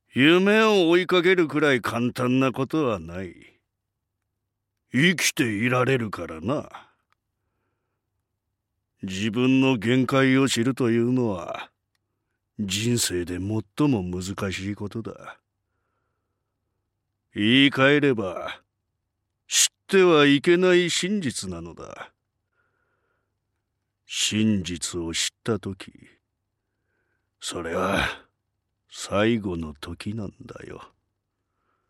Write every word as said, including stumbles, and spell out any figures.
夢を追いかけるくらい簡単なことはない。生きていられるからな。自分の限界を知るというのは人生で最も難しいことだ。言い換えれば知ってはいけない真実なのだ。真実を知ったとき、それは最後の時なんだよ。